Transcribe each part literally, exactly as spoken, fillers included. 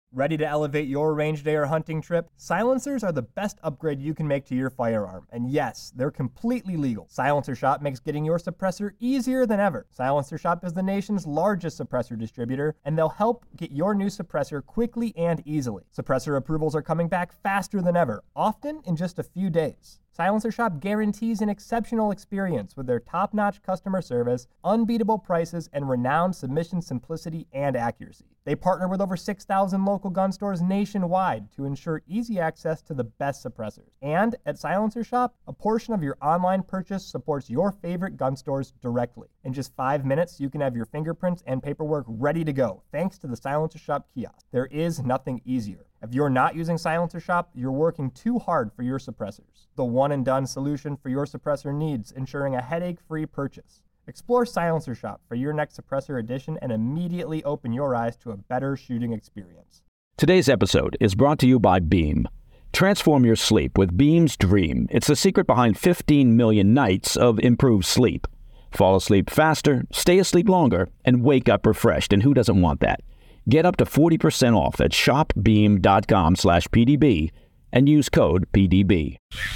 Ready to elevate your range day or hunting trip? Silencers are the best upgrade you can make to your firearm. And yes, they're completely legal. Silencer Shop makes getting your suppressor easier than ever. Silencer Shop is the nation's largest suppressor distributor, and they'll help get your new suppressor quickly and easily. Suppressor approvals are coming back faster than ever, often in just a few days. Silencer Shop guarantees an exceptional experience with their top-notch customer service, unbeatable prices, and renowned submission simplicity and accuracy. They partner with over six thousand local gun stores nationwide to ensure easy access to the best suppressors. And at Silencer Shop, a portion of your online purchase supports your favorite gun stores directly. In just five minutes, you can have your fingerprints and paperwork ready to go, thanks to the Silencer Shop kiosk. There is nothing easier. If you're not using Silencer Shop, you're working too hard for your suppressors. The one-and-done solution for your suppressor needs, ensuring a headache-free purchase. Explore Silencer Shop for your next suppressor edition and immediately open your eyes to a better shooting experience. Today's episode is brought to you by Beam. Transform your sleep with Beam's Dream. It's the secret behind fifteen million nights of improved sleep. Fall asleep faster, stay asleep longer, and wake up refreshed. And who doesn't want that? Get up to forty percent off at shopbeam.com slash PDB and use code P D B.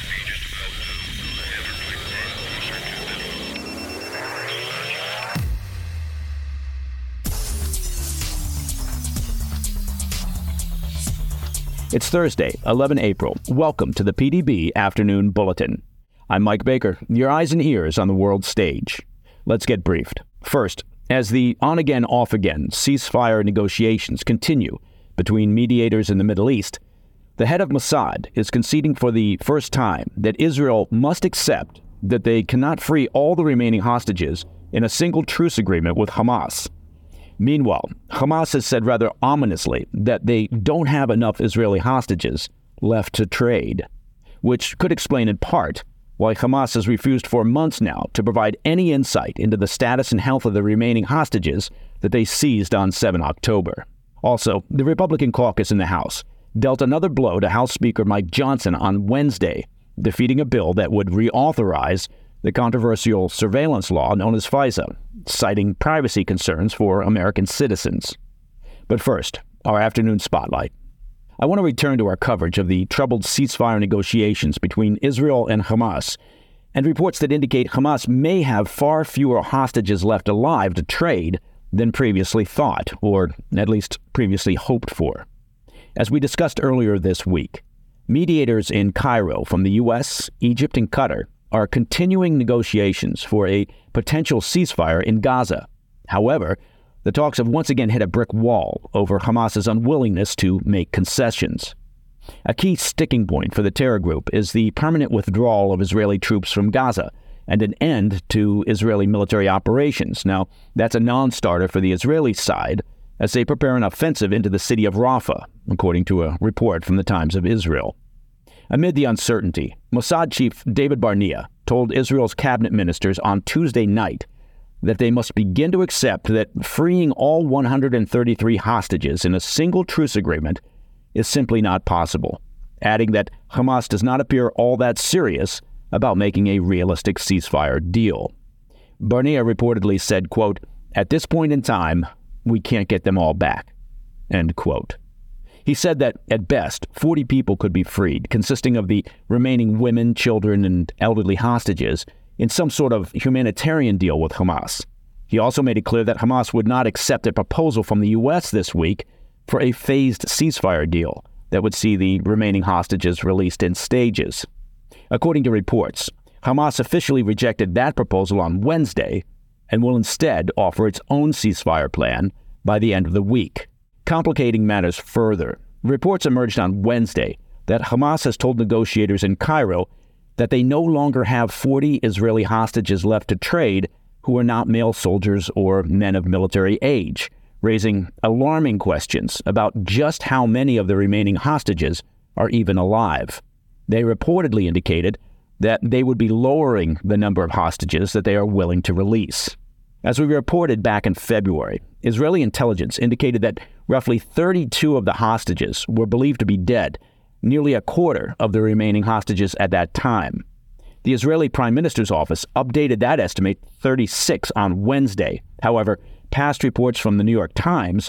It's Thursday, eleventh of April. Welcome to the P D B Afternoon Bulletin. I'm Mike Baker, your eyes and ears on the world stage. Let's get briefed. First, as the on-again, off-again ceasefire negotiations continue between mediators in the Middle East, the head of Mossad is conceding for the first time that Israel must accept that they cannot free all the remaining hostages in a single truce agreement with Hamas. Meanwhile, Hamas has said rather ominously that they don't have enough Israeli hostages left to trade, which could explain in part why Hamas has refused for months now to provide any insight into the status and health of the remaining hostages that they seized on the seventh of October. Also, the Republican caucus in the House dealt another blow to House Speaker Mike Johnson on Wednesday, defeating a bill that would reauthorize the controversial surveillance law known as FISA, citing privacy concerns for American citizens. But first, our afternoon spotlight. I want to return to our coverage of the troubled ceasefire negotiations between Israel and Hamas, and reports that indicate Hamas may have far fewer hostages left alive to trade than previously thought, or at least previously hoped for. As we discussed earlier this week, mediators in Cairo from the U S, Egypt, and Qatar are continuing negotiations for a potential ceasefire in Gaza. However, the talks have once again hit a brick wall over Hamas's unwillingness to make concessions. A key sticking point for the terror group is the permanent withdrawal of Israeli troops from Gaza and an end to Israeli military operations. Now, that's a non-starter for the Israeli side as they prepare an offensive into the city of Rafah, according to a report from the Times of Israel. Amid the uncertainty, Mossad chief David Barnea told Israel's cabinet ministers on Tuesday night that they must begin to accept that freeing all one hundred thirty-three hostages in a single truce agreement is simply not possible, adding that Hamas does not appear all that serious about making a realistic ceasefire deal. Barnea reportedly said, quote, "At this point in time, we can't get them all back," end quote. He said that, at best, forty people could be freed, consisting of the remaining women, children, and elderly hostages, in some sort of humanitarian deal with Hamas. He also made it clear that Hamas would not accept a proposal from the U S this week for a phased ceasefire deal that would see the remaining hostages released in stages. According to reports, Hamas officially rejected that proposal on Wednesday and will instead offer its own ceasefire plan by the end of the week. Complicating matters further, reports emerged on Wednesday that Hamas has told negotiators in Cairo that they no longer have forty Israeli hostages left to trade who are not male soldiers or men of military age, raising alarming questions about just how many of the remaining hostages are even alive. They reportedly indicated that they would be lowering the number of hostages that they are willing to release. As we reported back in February, Israeli intelligence indicated that roughly thirty-two of the hostages were believed to be dead, nearly a quarter of the remaining hostages at that time. The Israeli Prime Minister's office updated that estimate thirty-six on Wednesday. However, past reports from the New York Times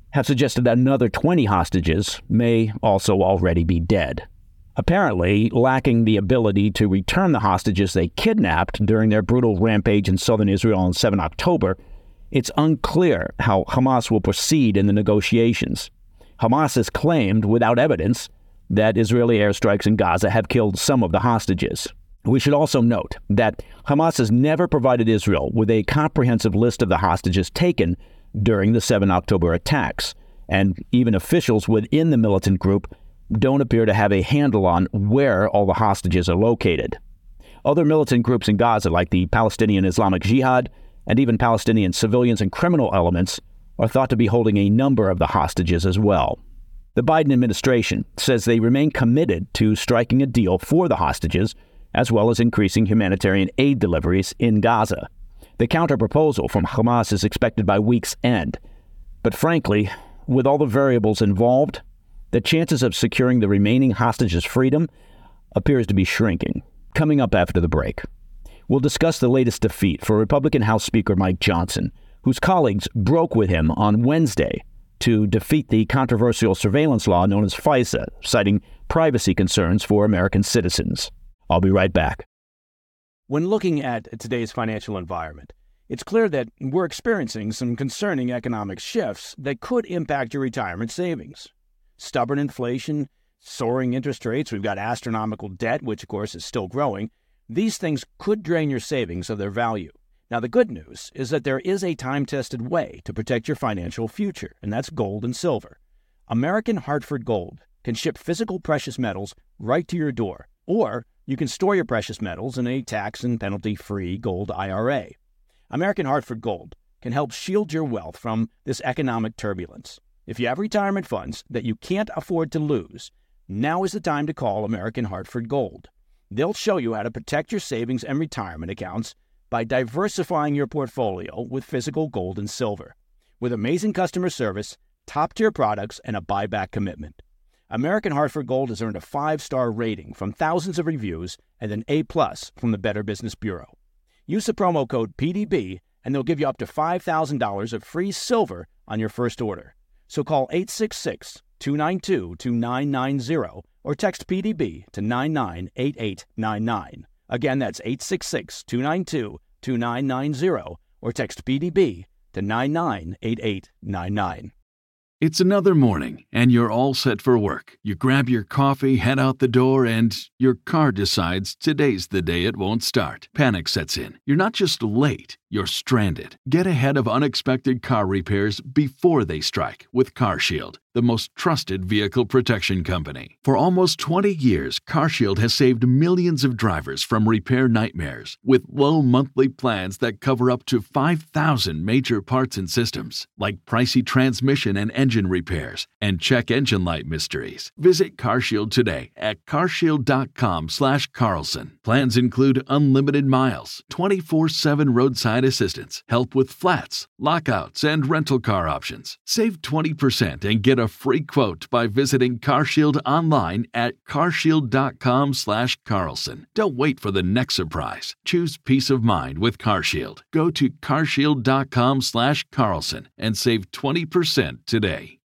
have suggested that another twenty hostages may also already be dead. Apparently, lacking the ability to return the hostages they kidnapped during their brutal rampage in southern Israel on the seventh of October, it's unclear how Hamas will proceed in the negotiations. Hamas has claimed, without evidence, that Israeli airstrikes in Gaza have killed some of the hostages. We should also note that Hamas has never provided Israel with a comprehensive list of the hostages taken during the seventh of October attacks, and even officials within the militant group don't appear to have a handle on where all the hostages are located. Other militant groups in Gaza, like the Palestinian Islamic Jihad and even Palestinian civilians and criminal elements, are thought to be holding a number of the hostages as well. The Biden administration says they remain committed to striking a deal for the hostages, as well as increasing humanitarian aid deliveries in Gaza. The counterproposal from Hamas is expected by week's end. But frankly, with all the variables involved, the chances of securing the remaining hostages' freedom appears to be shrinking. Coming up after the break, we'll discuss the latest defeat for Republican House Speaker Mike Johnson, whose colleagues broke with him on Wednesday to defeat the controversial surveillance law known as FISA, citing privacy concerns for American citizens. I'll be right back. When looking at today's financial environment, it's clear that we're experiencing some concerning economic shifts that could impact your retirement savings. Stubborn inflation, soaring interest rates, we've got astronomical debt, which of course is still growing. These things could drain your savings of their value. Now, the good news is that there is a time-tested way to protect your financial future, and that's gold and silver. American Hartford Gold can ship physical precious metals right to your door, or you can store your precious metals in a tax and penalty-free gold I R A. American Hartford Gold can help shield your wealth from this economic turbulence. If you have retirement funds that you can't afford to lose, now is the time to call American Hartford Gold. They'll show you how to protect your savings and retirement accounts by diversifying your portfolio with physical gold and silver. With amazing customer service, top-tier products, and a buyback commitment, American Hartford Gold has earned a five-star rating from thousands of reviews and an A-plus from the Better Business Bureau. Use the promo code P D B, and they'll give you up to five thousand dollars of free silver on your first order. So call eight six six, two nine two, two nine nine zero or text P D B to nine nine eight eight nine nine. Again, that's eight six six, two nine two, two nine nine zero or text P D B to nine nine eight eight nine nine. It's another morning, and you're all set for work. You grab your coffee, head out the door, and your car decides today's the day it won't start. Panic sets in. You're not just late, you're stranded. Get ahead of unexpected car repairs before they strike with CarShield, the most trusted vehicle protection company. For almost twenty years, CarShield has saved millions of drivers from repair nightmares with low monthly plans that cover up to five thousand major parts and systems, like pricey transmission and engine repairs and check engine light mysteries. Visit CarShield today at carshield.com slash Carlson. Plans include unlimited miles, twenty-four seven roadside assistance, help with flats, lockouts, and rental car options. Save twenty percent and get a free quote by visiting CarShield online at carshield.com slash Carlson. Don't wait for the next surprise. Choose peace of mind with CarShield. Go to carshield.com slash Carlson and save twenty percent today.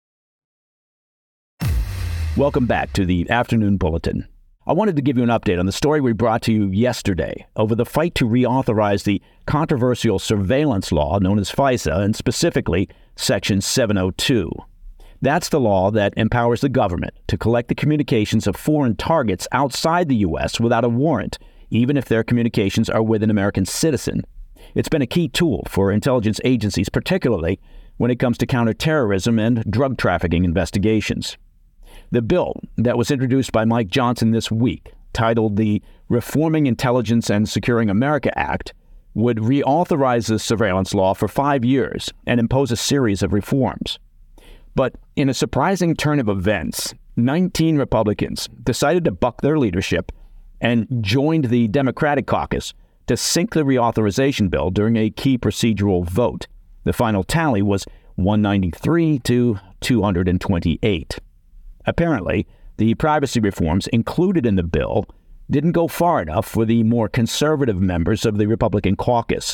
Welcome back to the Afternoon Bulletin. I wanted to give you an update on the story we brought to you yesterday over the fight to reauthorize the controversial surveillance law known as FISA, and specifically Section seven oh two. That's the law that empowers the government to collect the communications of foreign targets outside the U S without a warrant, even if their communications are with an American citizen. It's been a key tool for intelligence agencies, particularly when it comes to counterterrorism and drug trafficking investigations. The bill that was introduced by Mike Johnson this week, titled the Reforming Intelligence and Securing America Act, would reauthorize the surveillance law for five years and impose a series of reforms. But in a surprising turn of events, nineteen Republicans decided to buck their leadership and joined the Democratic caucus to sink the reauthorization bill during a key procedural vote. The final tally was one ninety-three to two hundred twenty-eight. Apparently, the privacy reforms included in the bill didn't go far enough for the more conservative members of the Republican caucus.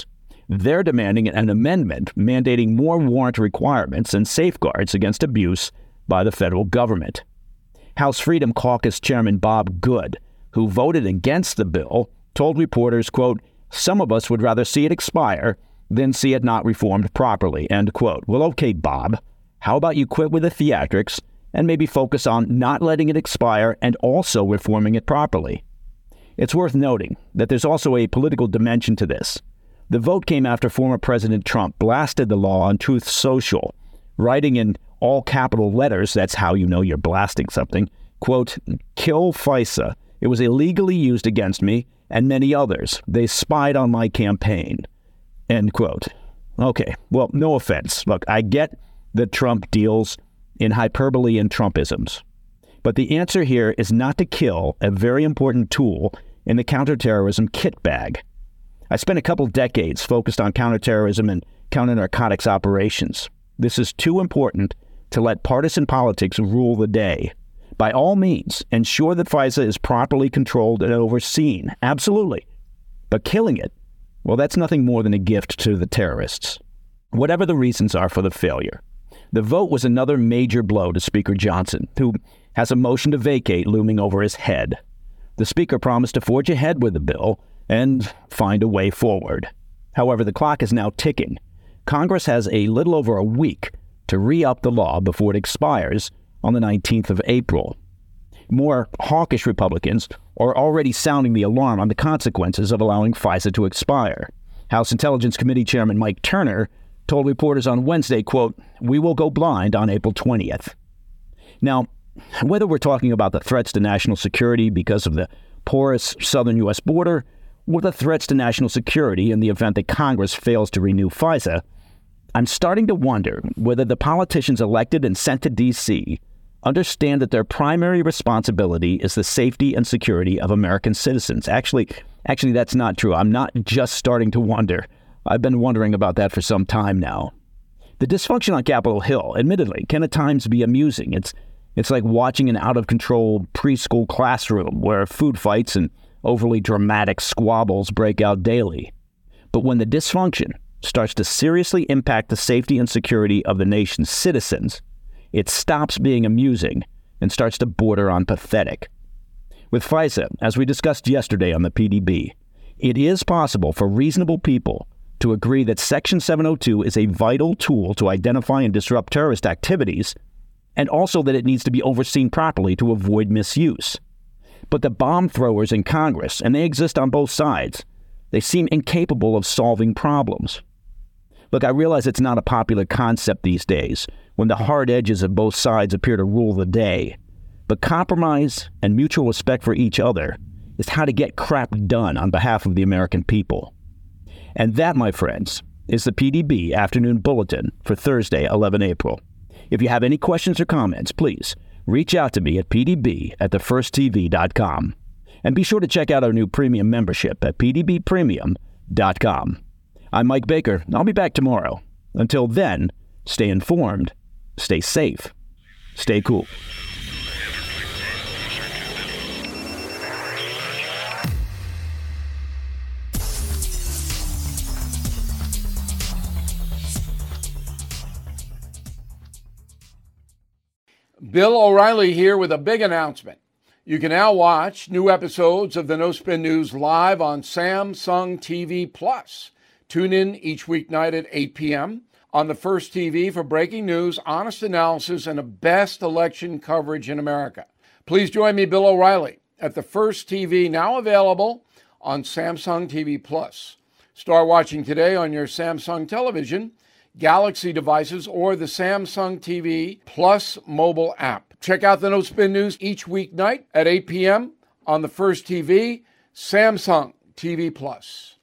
They're demanding an amendment mandating more warrant requirements and safeguards against abuse by the federal government. House Freedom Caucus Chairman Bob Good, who voted against the bill, told reporters, quote, "Some of us would rather see it expire than see it not reformed properly," end quote. Well, okay, Bob, how about you quit with the theatrics and maybe focus on not letting it expire and also reforming it properly? It's worth noting that there's also a political dimension to this. The vote came after former President Trump blasted the law on Truth Social, writing in all capital letters, that's how you know you're blasting something, quote, "Kill FISA. It was illegally used against me and many others. They spied on my campaign," end quote. Okay, well, no offense. Look, I get that Trump deals in hyperbole and Trumpisms. But the answer here is not to kill a very important tool in the counterterrorism kit bag. I spent a couple decades focused on counterterrorism and counter-narcotics operations. This is too important to let partisan politics rule the day. By all means, ensure that FISA is properly controlled and overseen. Absolutely. But killing it, well, that's nothing more than a gift to the terrorists. Whatever the reasons are for the failure, the vote was another major blow to Speaker Johnson, who has a motion to vacate looming over his head. The Speaker promised to forge ahead with the bill and find a way forward. However, the clock is now ticking. Congress has a little over a week to re-up the law before it expires on the nineteenth of April. More hawkish Republicans are already sounding the alarm on the consequences of allowing FISA to expire. House Intelligence Committee Chairman Mike Turner told reporters on Wednesday, quote, "We will go blind on April twentieth. Now, whether we're talking about the threats to national security because of the porous southern U S border, or the threats to national security in the event that Congress fails to renew FISA, I'm starting to wonder whether the politicians elected and sent to D C understand that their primary responsibility is the safety and security of American citizens. Actually, actually, that's not true. I'm not just starting to wonder. I've been wondering about that for some time now. The dysfunction on Capitol Hill, admittedly, can at times be amusing. It's it's like watching an out-of-control preschool classroom where food fights and overly dramatic squabbles break out daily. But when the dysfunction starts to seriously impact the safety and security of the nation's citizens, it stops being amusing and starts to border on pathetic. With FISA, as we discussed yesterday on the P D B, it is possible for reasonable people to agree that Section seven oh two is a vital tool to identify and disrupt terrorist activities, and also that it needs to be overseen properly to avoid misuse. But the bomb throwers in Congress, and they exist on both sides, they seem incapable of solving problems. Look, I realize it's not a popular concept these days, when the hard edges of both sides appear to rule the day. But compromise and mutual respect for each other is how to get crap done on behalf of the American people. And that, my friends, is the P D B Afternoon Bulletin for Thursday, the eleventh of April. If you have any questions or comments, please reach out to me at p d b at the first t v dot com. And be sure to check out our new premium membership at p d b premium dot com. I'm Mike Baker. I'll be back tomorrow. Until then, stay informed, stay safe, stay cool. Bill O'Reilly here with a big announcement. You can now watch new episodes of the No Spin News live on Samsung T V Plus. Tune in each weeknight at eight p.m. on the First T V for breaking news, honest analysis, and the best election coverage in America. Please join me, Bill O'Reilly, at the First T V, now available on Samsung T V Plus. Start watching today on your Samsung television, Galaxy devices, or the Samsung T V Plus mobile app. Check out the No Spin News each weeknight at eight p.m. on the First T V, Samsung T V Plus.